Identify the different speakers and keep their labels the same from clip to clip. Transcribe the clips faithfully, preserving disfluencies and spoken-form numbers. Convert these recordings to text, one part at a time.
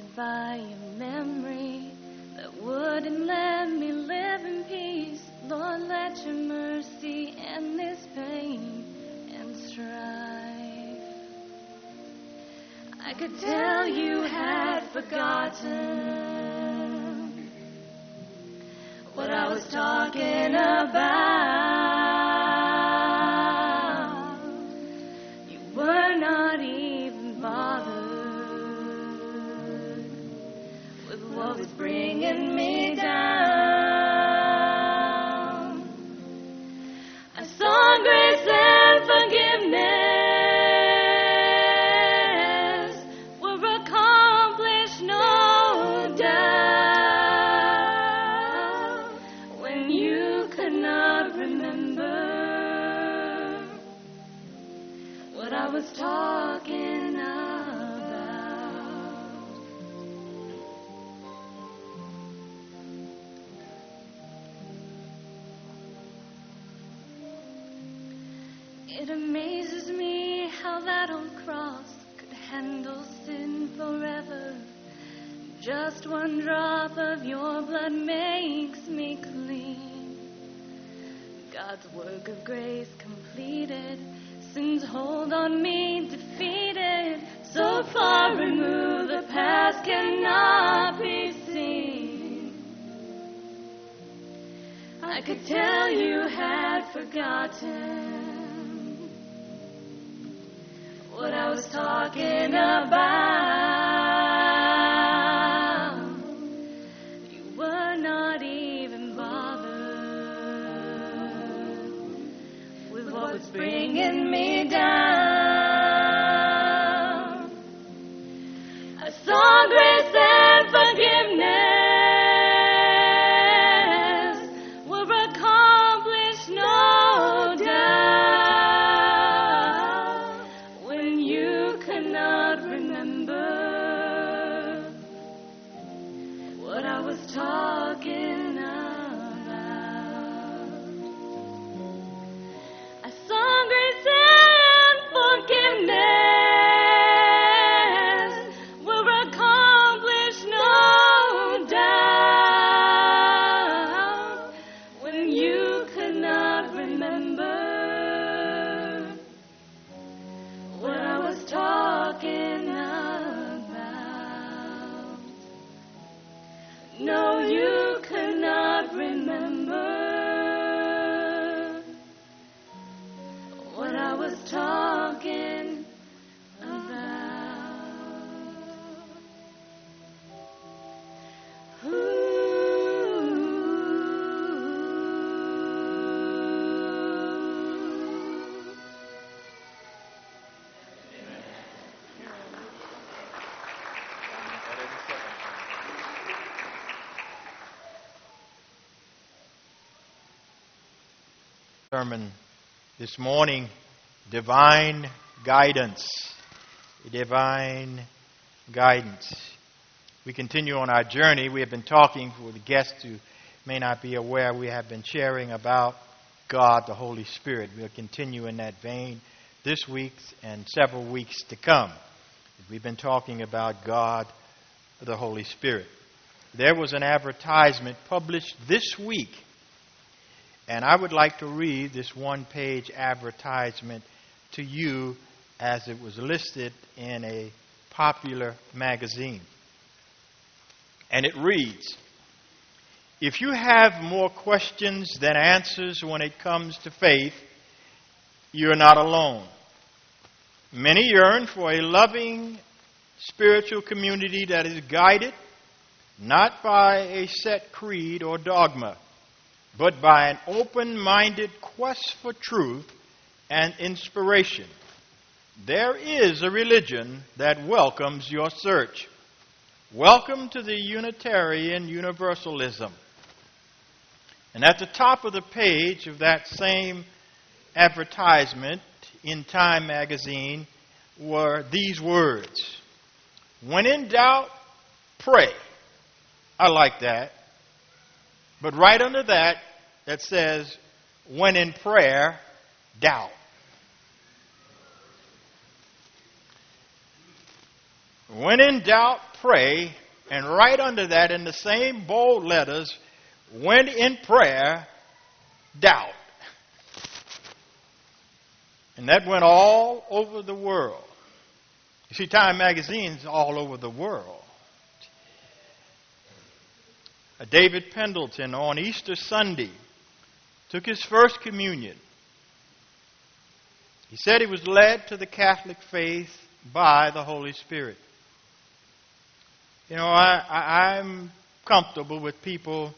Speaker 1: by a memory that wouldn't let me live in peace. Lord, let your mercy end this pain and strife. I could tell you had forgotten what I was talking about. You were not even bothered with what was bringing me down. I saw grace and forgiveness were accomplished, no doubt, when you could not remember what I was talking about. It amazes me how that old cross could handle sin forever. Just one drop of your blood makes me clean. God's work of grace completed, sin's hold on me defeated. So far removed, the past cannot be seen. I could tell you had forgotten what I was talking about. You were not even bothered with what was bringing me down. I saw grace and forgiveness were accomplished, no doubt, when you could not remember what I was talking about. I saw grace and forgiveness were accomplished, no doubt, when you could not remember what I was talking about. No, you could not remember what I was talking about. Ooh.
Speaker 2: Sermon this morning, divine guidance. Divine guidance. We continue on our journey. We have been talking, for the guests who may not be aware, we have been sharing about God, the Holy Spirit. We'll continue in that vein this week and several weeks to come. We've been talking about God, the Holy Spirit. There was an advertisement published this week, and I would like to read this one-page advertisement to you as it was listed in a popular magazine. And it reads, "If you have more questions than answers when it comes to faith, you're not alone. Many yearn for a loving spiritual community that is guided not by a set creed or dogma, but by an open-minded quest for truth and inspiration. There is a religion that welcomes your search. Welcome to the Unitarian Universalism." And at the top of the page of that same advertisement in Time magazine were these words: "When in doubt, pray." I like that. But right under that, that says, "When in prayer, doubt." When in doubt, pray, and right under that, in the same bold letters, when in prayer, doubt. And that went all over the world. You see, Time magazine's all over the world. David Pendleton on Easter Sunday took his first communion. He said he was led to the Catholic faith by the Holy Spirit. You know, I, I, I'm comfortable with people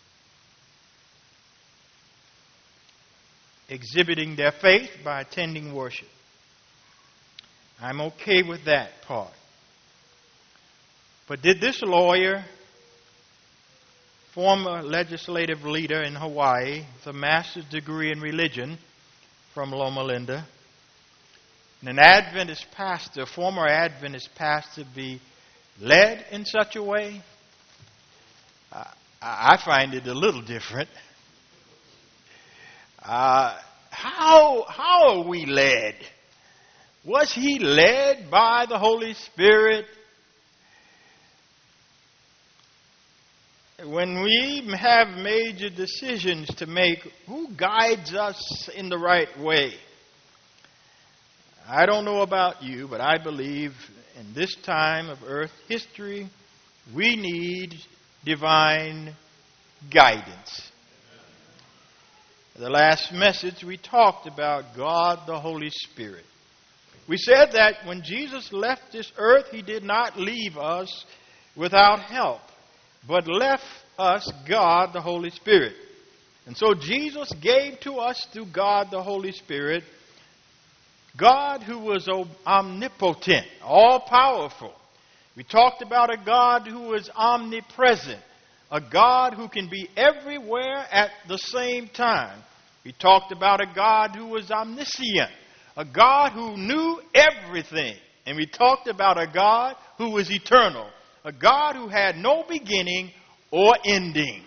Speaker 2: exhibiting their faith by attending worship. I'm okay with that part. But did this lawyer, former legislative leader in Hawaii, with a master's degree in religion from Loma Linda, and an Adventist pastor, former Adventist pastor, be led in such a way? I, I find it a little different. Uh, how, how are we led? Was he led by the Holy Spirit? When we have major decisions to make, who guides us in the right way? I don't know about you, but I believe in this time of earth history, we need divine guidance. The last message, we talked about God the Holy Spirit. We said that when Jesus left this earth, he did not leave us without help, but left us God the Holy Spirit. And so Jesus gave to us through God the Holy Spirit, God who was omnipotent, all-powerful. We talked about a God who was omnipresent, a God who can be everywhere at the same time. We talked about a God who was omniscient, a God who knew everything. And we talked about a God who was eternal, a God who had no beginning or ending.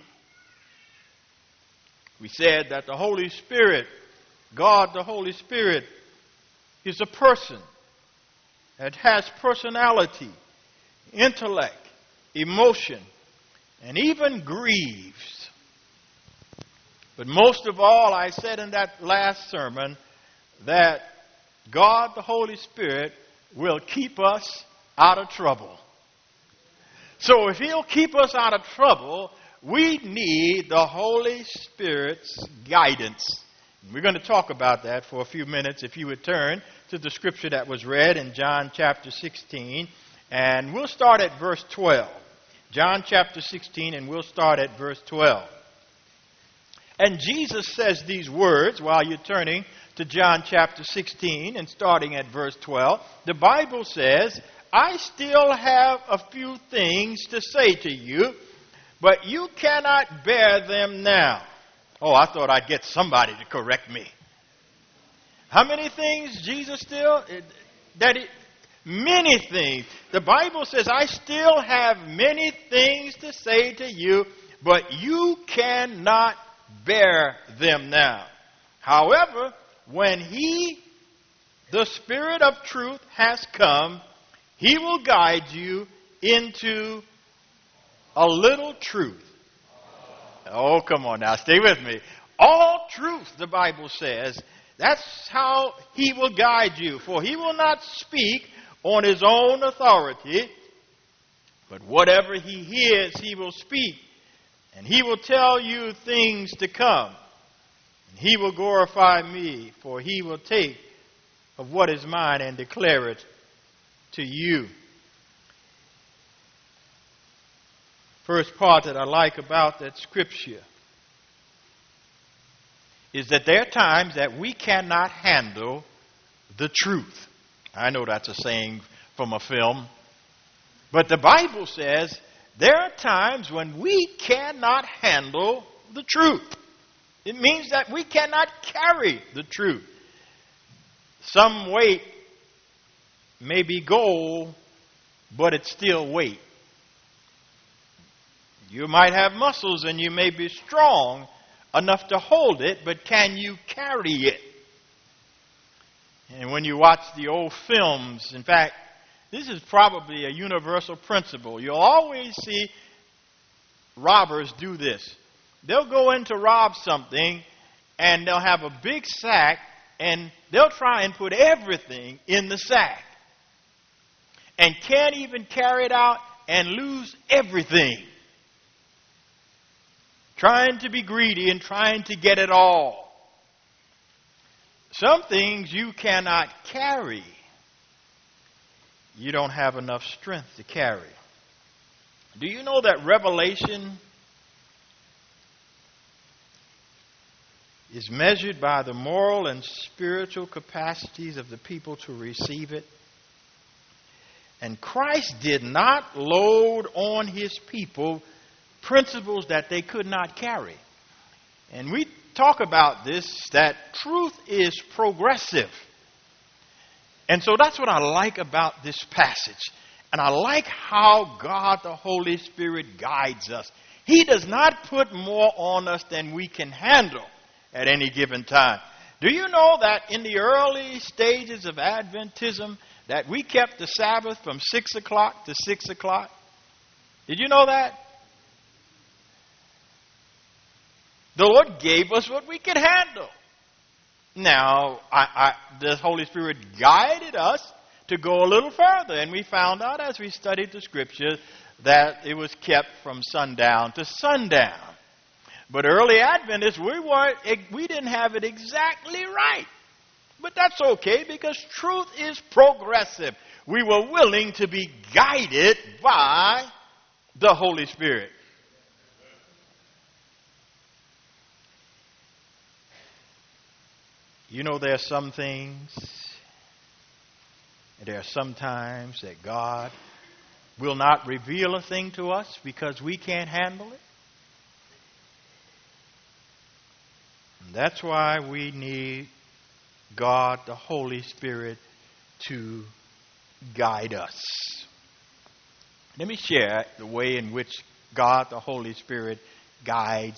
Speaker 2: We said that the Holy Spirit, God the Holy Spirit, is a person that has personality, intellect, emotion, and even grieves. But most of all, I said in that last sermon that God the Holy Spirit will keep us out of trouble. So if he'll keep us out of trouble, we need the Holy Spirit's guidance. We're going to talk about that for a few minutes. If you would turn to the scripture that was read in John chapter sixteen, and we'll start at verse twelve. John chapter sixteen, and we'll start at verse twelve. And Jesus says these words while you're turning to John chapter sixteen and starting at verse twelve. The Bible says, I still have a few things to say to you, but you cannot bear them now. Oh, I thought I'd get somebody to correct me. How many things Jesus still? That it, many things. The Bible says, I still have many things to say to you, but you cannot bear them now. However, when he, the Spirit of truth, has come, he will guide you into a little truth. Oh, come on now, stay with me. All truth, the Bible says. That's how he will guide you. For he will not speak on his own authority, but whatever he hears, he will speak. And he will tell you things to come. And he will glorify me, for he will take of what is mine and declare it to you. First part that I like about that scripture is that there are times that we cannot handle the truth. I know that's a saying from a film, but the Bible says there are times when we cannot handle the truth. It means that we cannot carry the truth. Some weight may be gold, but it's still weight. You might have muscles and you may be strong enough to hold it, but can you carry it? And when you watch the old films, in fact, this is probably a universal principle. You'll always see robbers do this. They'll go in to rob something, and they'll have a big sack, and they'll try and put everything in the sack. And can't even carry it out and lose everything. Trying to be greedy and trying to get it all. Some things you cannot carry. You don't have enough strength to carry. Do you know that revelation is measured by the moral and spiritual capacities of the people to receive it? And Christ did not load on his people principles that they could not carry. And we talk about this, that truth is progressive. And so that's what I like about this passage. And I like how God the Holy Spirit guides us. He does not put more on us than we can handle at any given time. Do you know that in the early stages of Adventism that we kept the Sabbath from six o'clock to six o'clock? Did you know that? The Lord gave us what we could handle. Now, I, I, the Holy Spirit guided us to go a little further, and we found out as we studied the Scripture that it was kept from sundown to sundown. But early Adventists, we weren't, we didn't have it exactly right. But that's okay because truth is progressive. We were willing to be guided by the Holy Spirit. You know, there are some things, there are some times that God will not reveal a thing to us because we can't handle it. And that's why we need God, the Holy Spirit, to guide us. Let me share the way in which God, the Holy Spirit, guides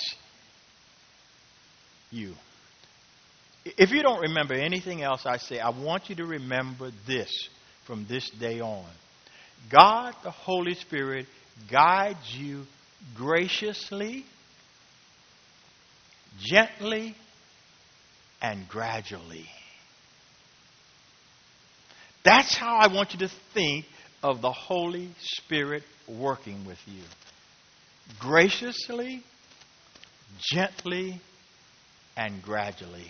Speaker 2: you. If you don't remember anything else I say, I want you to remember this from this day on. God, the Holy Spirit, guides you graciously, gently, and gradually. That's how I want you to think of the Holy Spirit working with you. Graciously, gently, and gradually.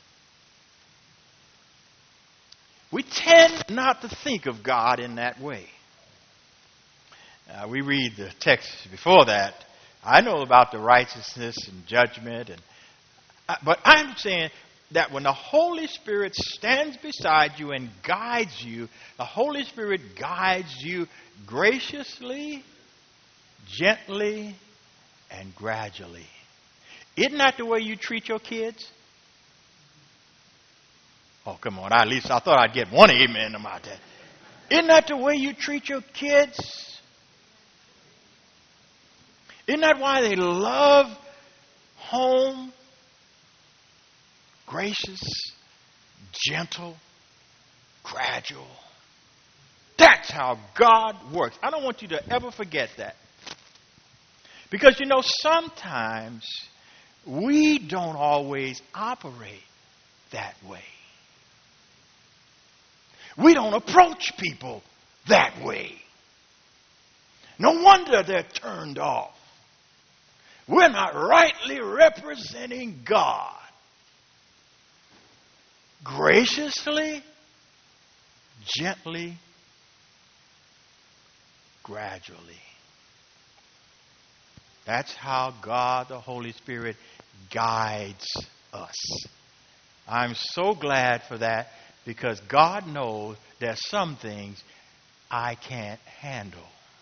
Speaker 2: We tend not to think of God in that way. Uh, we read the text before that. I know about the righteousness and judgment, and uh, but I'm saying that when the Holy Spirit stands beside you and guides you, the Holy Spirit guides you graciously, gently, and gradually. Isn't that the way you treat your kids? Oh, come on. At least I thought I'd get one amen about that. Isn't that the way you treat your kids? Isn't that why they love home? Gracious, gentle, gradual. That's how God works. I don't want you to ever forget that. Because, you know, sometimes we don't always operate that way. We don't approach people that way. No wonder they're turned off. We're not rightly representing God. Graciously, gently, gradually. That's how God, the Holy Spirit, guides us. I'm so glad for that. Because God knows there's some things I can't handle.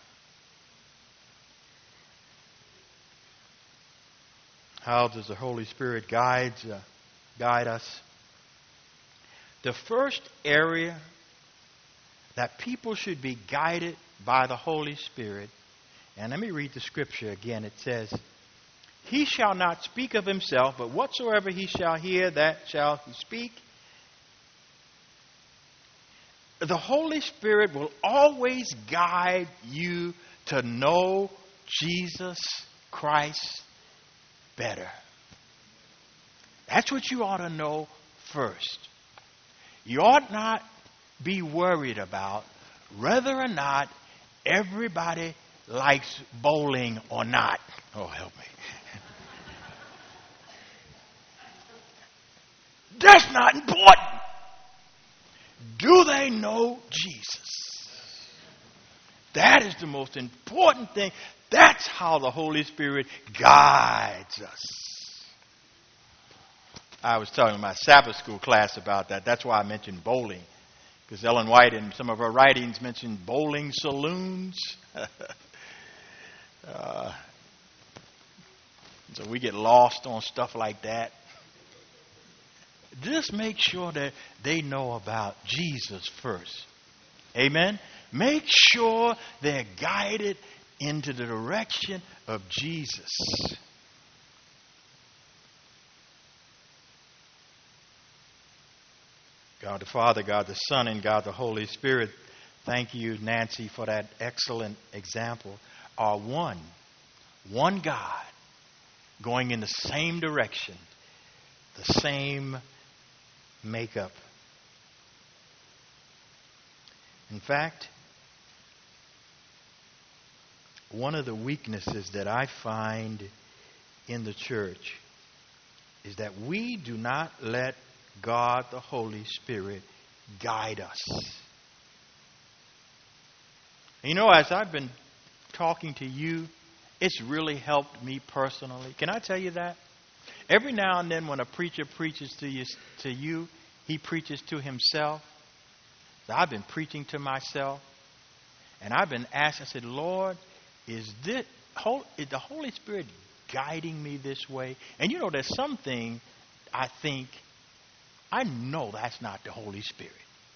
Speaker 2: How does the Holy Spirit guide, uh, guide us? The first area that people should be guided by the Holy Spirit, and let me read the scripture again. It says, He shall not speak of himself, but whatsoever he shall hear, that shall he speak. The Holy Spirit will always guide you to know Jesus Christ better. That's what you ought to know first. You ought not be worried about whether or not everybody likes bowling or not. Oh, help me. That's not important. Do they know Jesus? That is the most important thing. That's how the Holy Spirit guides us. I was talking to my Sabbath school class about that. That's why I mentioned bowling. Because Ellen White in some of her writings mentioned bowling saloons. uh, so we get lost on stuff like that. Just make sure that they know about Jesus first. Amen? Make sure they're guided into the direction of Jesus. God the Father, God the Son, and God the Holy Spirit, thank you, Nancy, for that excellent example. Are one, one God going in the same direction, the same makeup. In fact, one of the weaknesses that I find in the church is that we do not let God, the Holy Spirit, guide us. You know, as I've been talking to you, it's really helped me personally. Can I tell you that? Every now and then when a preacher preaches to you, to you he preaches to himself. So I've been preaching to myself. And I've been asking, I said, Lord, is, this, is the Holy Spirit guiding me this way? And you know, there's something I think, I know that's not the Holy Spirit.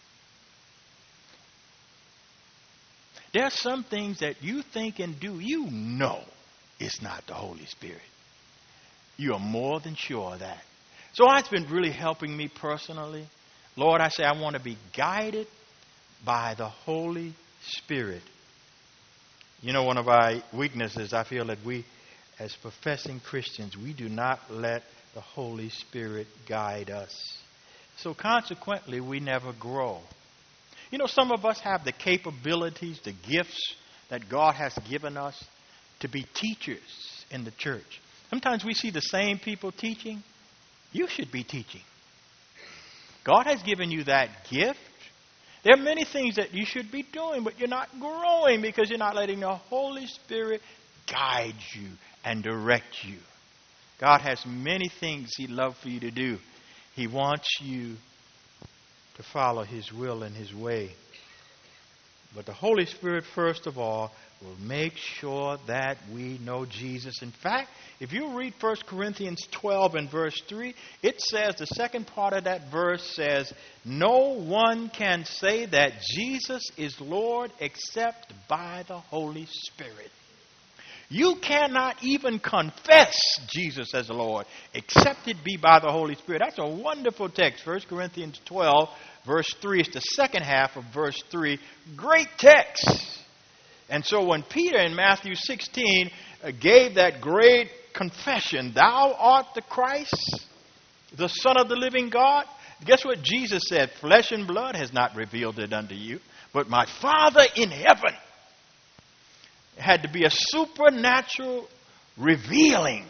Speaker 2: There are some things that you think and do, you know it's not the Holy Spirit. You are more than sure of that. So it's been really helping me personally. Lord, I say I want to be guided by the Holy Spirit. You know, one of our weaknesses, I feel that we, as professing Christians, we do not let the Holy Spirit guide us. So consequently, we never grow. You know, some of us have the capabilities, the gifts that God has given us to be teachers in the church. Sometimes we see the same people teaching. You should be teaching. God has given you that gift. There are many things that you should be doing, but you're not growing because you're not letting the Holy Spirit guide you and direct you. God has many things He'd love for you to do. He wants you to follow His will and His way. But the Holy Spirit, first of all, will make sure that we know Jesus. In fact, if you read First Corinthians twelve and verse three, it says, the second part of that verse says, no one can say that Jesus is Lord except by the Holy Spirit. You cannot even confess Jesus as Lord except it be by the Holy Spirit. That's a wonderful text. First Corinthians twelve, verse three. It's the second half of verse three. Great text. And so when Peter in Matthew sixteen uh, gave that great confession, thou art the Christ, the Son of the living God, guess what Jesus said? Flesh and blood has not revealed it unto you, but my Father in heaven. It had to be a supernatural revealing.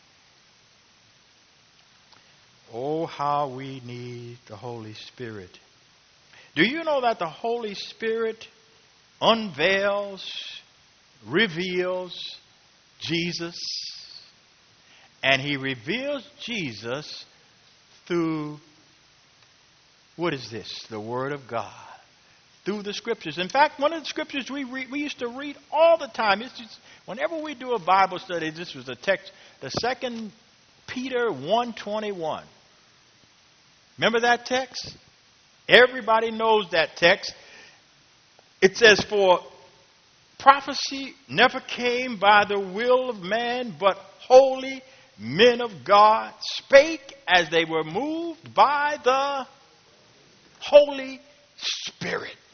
Speaker 2: Oh, how we need the Holy Spirit. Do you know that the Holy Spirit unveils, reveals Jesus? And He reveals Jesus through, what is this? The Word of God. Through the Scriptures. In fact, one of the Scriptures we read, we used to read all the time. It's just, whenever we do a Bible study, this was a text, the Second Peter one twenty-one. Remember that text? Everybody knows that text. It says, for prophecy never came by the will of man, but holy men of God spake as they were moved by the Holy Spirit.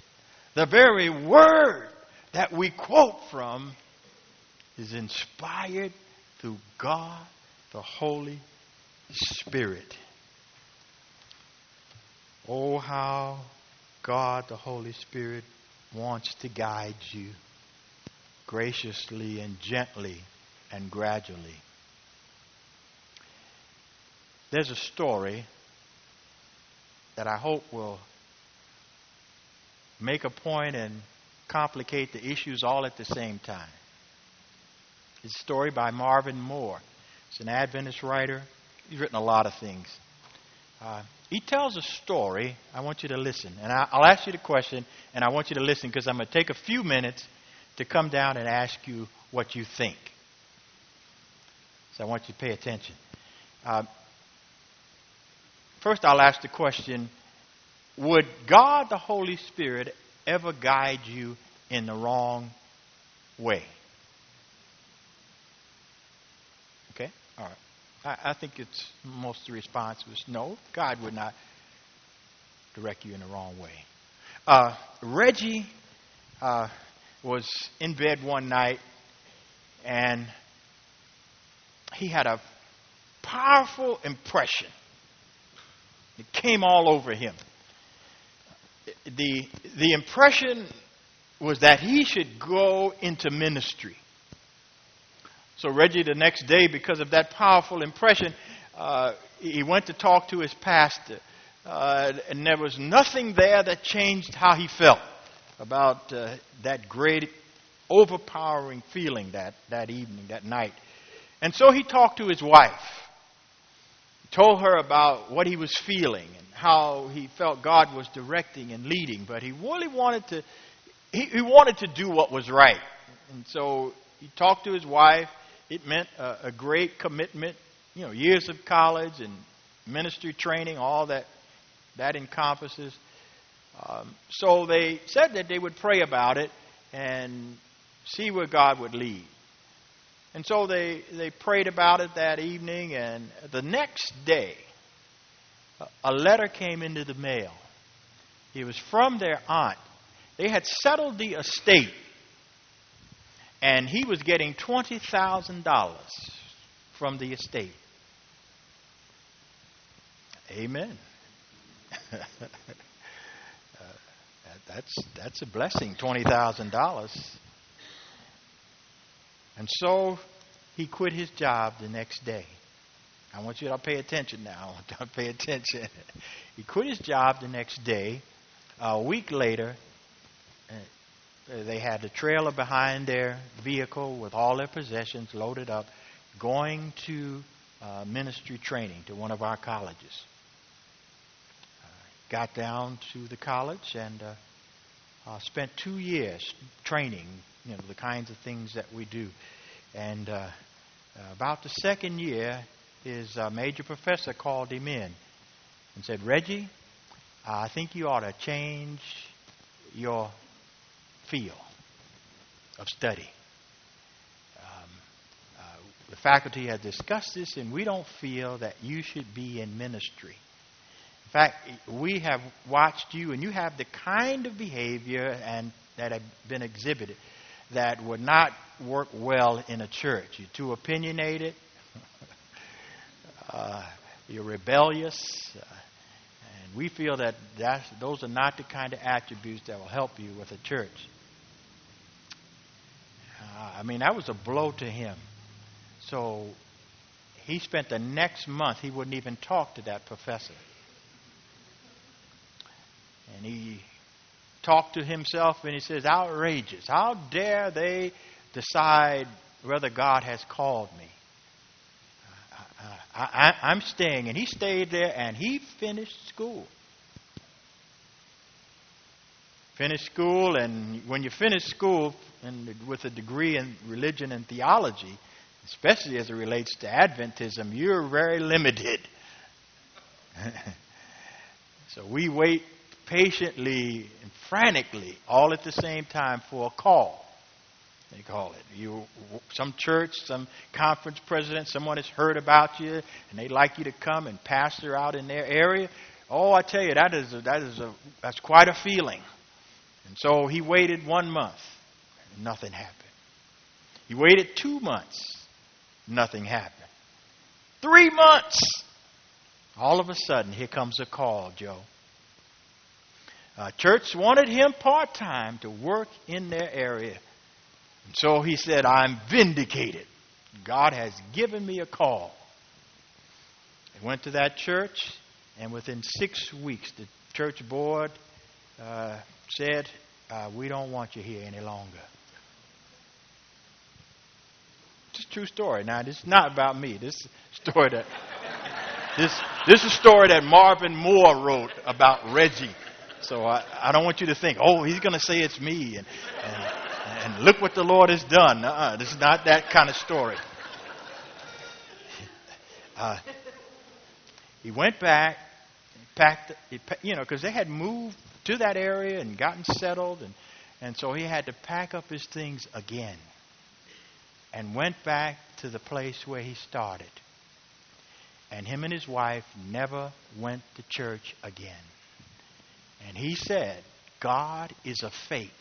Speaker 2: The very word that we quote from is inspired through God, the Holy Spirit. Oh, how God, the Holy Spirit, wants to guide you graciously and gently and gradually. There's a story that I hope will make a point and complicate the issues all at the same time. It's a story by Marvin Moore. He's an Adventist writer. He's written a lot of things. Uh, he tells a story. I want you to listen. And I, I'll ask you the question, and I want you to listen because I'm going to take a few minutes to come down and ask you what you think. So I want you to pay attention. Uh, first, I'll ask the question, would God, the Holy Spirit, ever guide you in the wrong way? Okay? All right. I, I think it's most of the response was no. God would not direct you in the wrong way. Uh, Reggie uh, was in bed one night, and he had a powerful impression. It came all over him. The, the impression was that he should go into ministry. So Reggie, the next day, because of that powerful impression, uh, he went to talk to his pastor. Uh, and there was nothing there that changed how he felt about uh, that great, overpowering feeling that, that evening, that night. And so he talked to his wife. He told her about what he was feeling and how he felt God was directing and leading. But he really wanted to, he, he wanted to do what was right. And so he talked to his wife. It meant a, a great commitment, you know, years of college and ministry training, all that that encompasses. Um, so they said that they would pray about it and see where God would lead. And so they, they prayed about it that evening, and the next day, a, a letter came into the mail. It was from their aunt. They had settled the estate, and he was getting twenty thousand dollars from the estate. Amen. uh, that's that's a blessing, twenty thousand dollars. And so he quit his job the next day. I want you to pay attention now. I want you to pay attention. He quit his job the next day. A week later, they had a trailer behind their vehicle with all their possessions loaded up, going to uh, ministry training to one of our colleges. Uh, got down to the college and uh, uh, spent two years training, you know, the kinds of things that we do. And uh, uh, about the second year, his uh, major professor called him in and said, Reggie, I think you ought to change your field of study. Um, uh, the faculty has discussed this, and we don't feel that you should be in ministry. In fact, we have watched you, and you have the kind of behavior and that have been exhibited that would not work well in a church. You're too opinionated. uh, you're rebellious. Uh, and we feel that that's, those are not the kind of attributes that will help you with a church. Uh, I mean, that was a blow to him. So he spent the next month, he wouldn't even talk to that professor. And he talked to himself and he says, outrageous. How dare they decide whether God has called me? I, I, I'm staying. And he stayed there and he finished school. Finished school, and when you finish school and with a degree in religion and theology, especially as it relates to Adventism, you're very limited. So we wait patiently and frantically all at the same time for a call. They call it. You, some church, some conference president, someone has heard about you and they'd like you to come and pastor out in their area. Oh, I tell you, that is a, that is a that's quite a feeling. And so he waited one month. Nothing happened. He waited two months. Nothing happened. Three months. All of a sudden, here comes a call, Joe. Uh, church wanted him part-time to work in their area. And so he said, I'm vindicated. God has given me a call. He went to that church, and within six weeks, the church board uh, said, uh, we don't want you here any longer. It's a true story. Now, this is not about me. This is a story that this this is a story that Marvin Moore wrote about Reggie. So I, I don't want you to think, oh, he's going to say it's me, and, and and look what the Lord has done. Uh-uh, this is not that kind of story. Uh, he went back, packed, you know, because they had moved to that area and gotten settled, and and so he had to pack up his things again. And went back to the place where he started. And him and his wife never went to church again. And he said, God is a fake.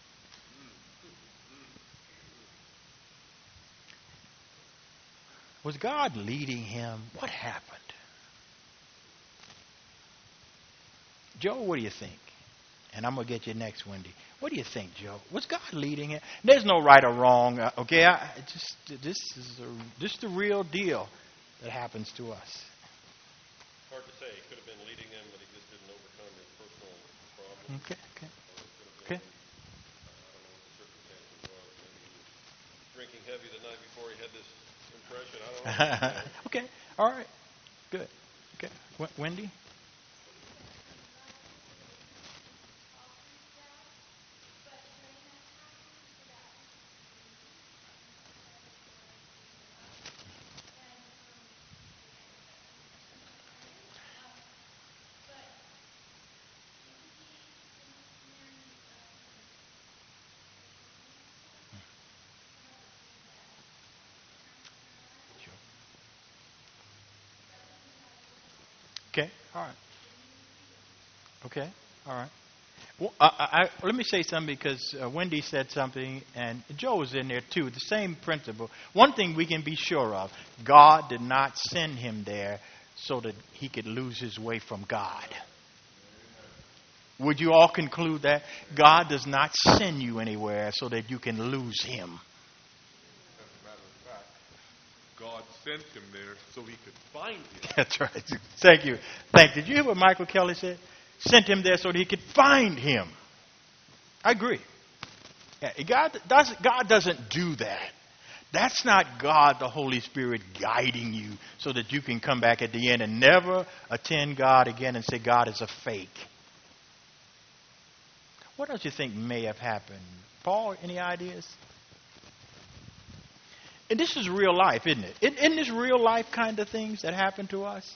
Speaker 2: Was God leading him? What happened? Joe, what do you think? And I'm going to get you next, Wendy. What do you think, Joe? Was God leading him? There's no right or wrong. Uh, okay, I, just this is a, this is the real deal that happens to us.
Speaker 3: Hard to say. He could have been leading him, but he just didn't overcome his personal problems.
Speaker 2: Okay, okay,
Speaker 3: okay.
Speaker 2: okay.
Speaker 3: I don't know what the circumstances were. Maybe he was drinking heavy the night before he had this impression. I don't know.
Speaker 2: Okay, all right, good. Okay, w- Wendy. Okay, all right. Okay, all right. Well, I, I, let me say something because uh, Wendy said something, and Joe was in there too. The same principle. One thing we can be sure of: God did not send him there so that he could lose his way from God. Would you all conclude that? God does not send you anywhere so that you can lose him.
Speaker 4: As a matter of fact, God sent him there so he could find him.
Speaker 2: That's right. Thank you. Thank you. Did you hear what Michael Kelly said? Sent him there so that he could find him. I agree. Yeah, God, doesn't, God doesn't do that. That's not God, the Holy Spirit, guiding you so that you can come back at the end and never attend God again and say God is a fake. What else do you think may have happened? Paul, any ideas? And this is real life, isn't it? Isn't this real life kind of things that happen to us?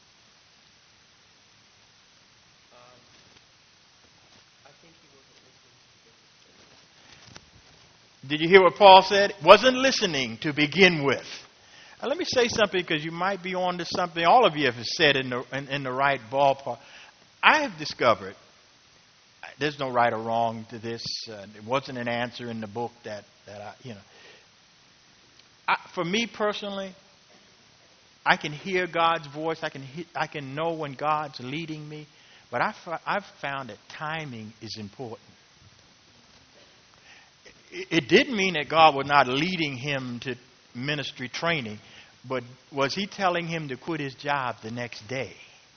Speaker 2: Did you hear what Paul said? Wasn't listening to begin with. Now, let me say something because you might be on to something. All of you have said in the in, in the right ballpark. I have discovered there's no right or wrong to this. Uh, it wasn't an answer in the book that that I, you know. I, for me personally, I can hear God's voice. I can he, I can know when God's leading me, but I I've found that timing is important. It didn't mean that God was not leading him to ministry training, but was he telling him to quit his job the next day?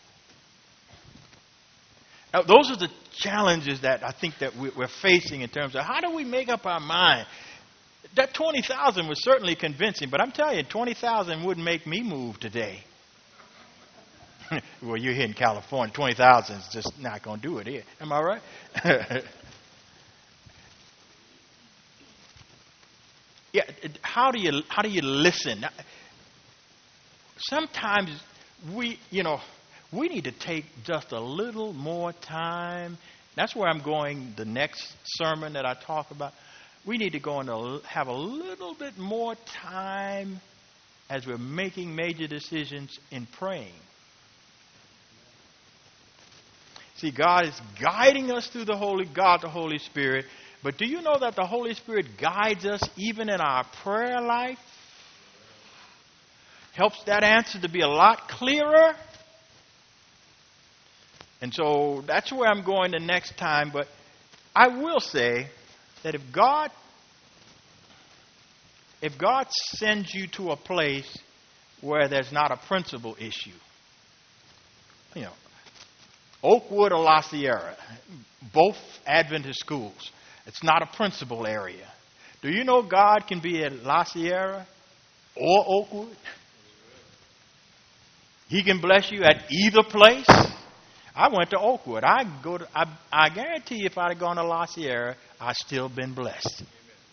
Speaker 2: Now, those are the challenges that I think that we're facing in terms of how do we make up our mind? That twenty thousand was certainly convincing, but I'm telling you, twenty thousand wouldn't make me move today. Well, you're here in California. twenty thousand is just not going to do it here. Am I right? Yeah, how do you how do you listen? Sometimes we, you know, we need to take just a little more time. That's where I'm going the next sermon that I talk about. We need to go and have a little bit more time as we're making major decisions in praying. See, God is guiding us through the Holy God, the Holy Spirit. But do you know that the Holy Spirit guides us even in our prayer life? Helps that answer to be a lot clearer. And so that's where I'm going the next time. But I will say that if God, if God sends you to a place where there's not a principal issue, you know, Oakwood or La Sierra, both Adventist schools, it's not a principal area. Do you know God can be at La Sierra or Oakwood? He can bless you at either place. I went to Oakwood. I go to. I, I guarantee you, if I'd have gone to La Sierra, I'd still been blessed.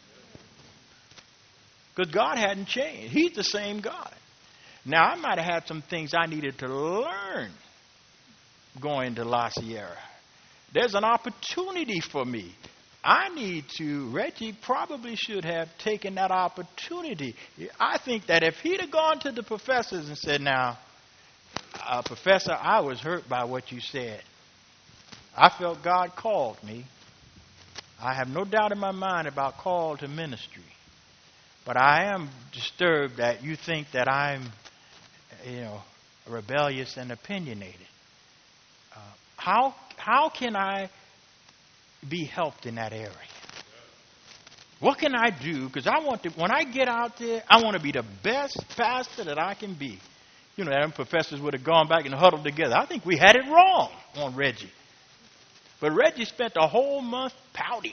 Speaker 2: Because God hadn't changed. He's the same God. Now, I might have had some things I needed to learn going to La Sierra. There's an opportunity for me. I need to, Reggie probably should have taken that opportunity. I think that if he'd have gone to the professors and said, now, uh, Professor, I was hurt by what you said. I felt God called me. I have no doubt in my mind about call to ministry. But I am disturbed that you think that I'm, you know, rebellious and opinionated. Uh, how how can I be helped in that area? What can I do? Because I want to, when I get out there, I want to be the best pastor that I can be. You know, them professors would have gone back and huddled together. I think we had it wrong on Reggie. But Reggie spent a whole month pouting.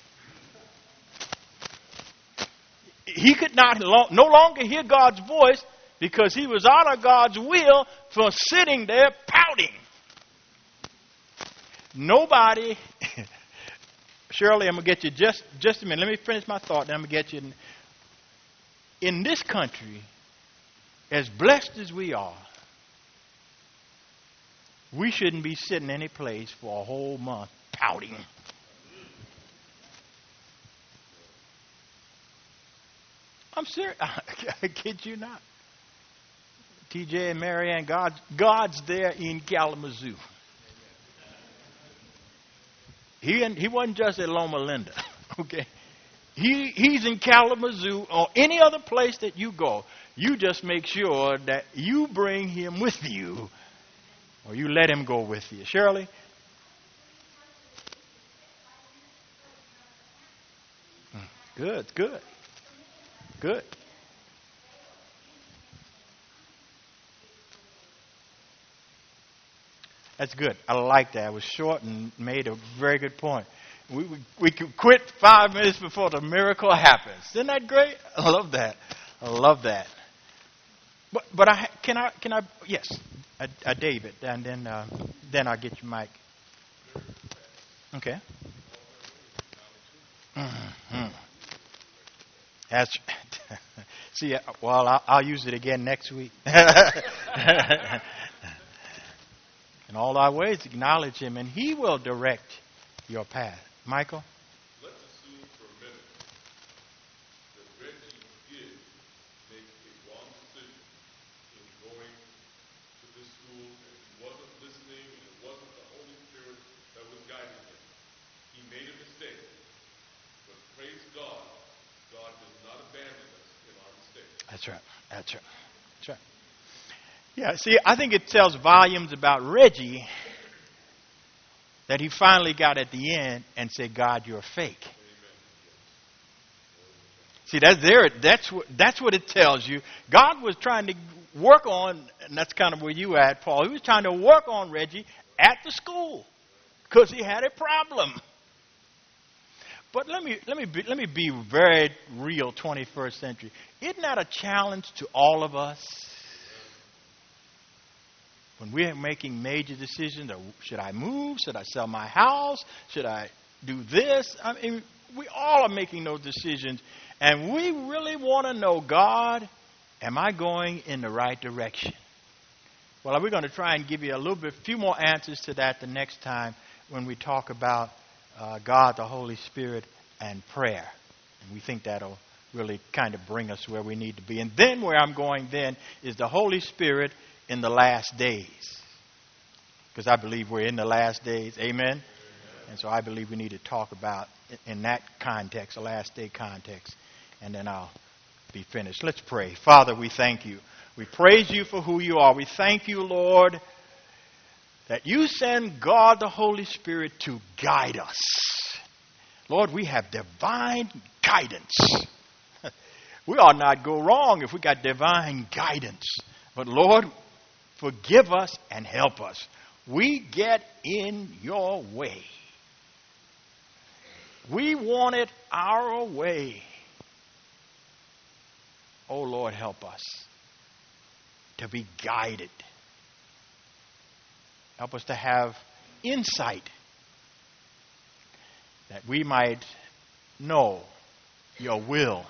Speaker 2: He could not no longer hear God's voice because he was out of God's will for sitting there pouting. Nobody, Shirley, I'm going to get you just, just a minute. Let me finish my thought, then I'm going to get you. In, in this country, as blessed as we are, we shouldn't be sitting any place for a whole month pouting. I'm serious. I kid you not. T J and Marianne, God, God's there in Kalamazoo. He he wasn't just at Loma Linda, okay? He he's in Kalamazoo or any other place that you go. You just make sure that you bring him with you, or you let him go with you. Shirley? Good, good, good. That's good. I like that. It was short and made a very good point. We, we we could quit five minutes before the miracle happens. Isn't that great? I love that. I love that. But but I can I can I yes, I, I David, and then uh, then I'll get your mic. Okay. Mm-hmm. That's see. Well, I'll, I'll use it again next week. In all thy ways, acknowledge him, and he will direct your path. Michael?
Speaker 4: Let's assume for a minute that Reggie did make a wrong decision in going to this school, and he wasn't listening, and it wasn't the Holy Spirit that was guiding him. He made a mistake. But praise God, God does not abandon us in our mistakes.
Speaker 2: That's right. That's right. That's right. Yeah, see, I think it tells volumes about Reggie that he finally got at the end and said, God, you're fake. See, that's there. That's what, that's what it tells you. God was trying to work on, and that's kind of where you at, Paul. He was trying to work on Reggie at the school because he had a problem. But let me let me be, let me be very real, twenty-first century. Isn't that a challenge to all of us? When we're making major decisions, should I move? Should I sell my house? Should I do this? I mean, we all are making those decisions, and we really want to know, God, am I going in the right direction? Well, we're going to try and give you a little bit, few more answers to that the next time when we talk about uh, God, the Holy Spirit, and prayer. And we think that'll really kind of bring us where we need to be. And then where I'm going then is the Holy Spirit in the last days. because I believe we're in the last days. Amen? And so I believe we need to talk about, in that context, the last day context, and then I'll be finished. Let's pray. Father, we thank you. We praise you for who you are. We thank you, Lord, that you send God the Holy Spirit to guide us. Lord, we have divine guidance. We ought not go wrong if we got divine guidance. But Lord, forgive us and help us. We get in your way. We want it our way. Oh Lord, help us to be guided. Help us to have insight that we might know your will.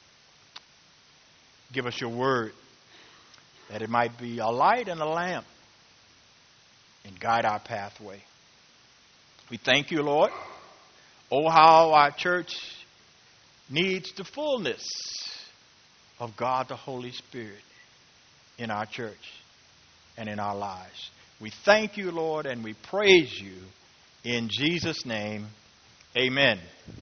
Speaker 2: Give us your word that it might be a light and a lamp and guide our pathway. We thank you, Lord. Oh, how our church needs the fullness of God the Holy Spirit in our church and in our lives. We thank you, Lord, and we praise you in Jesus' name. Amen.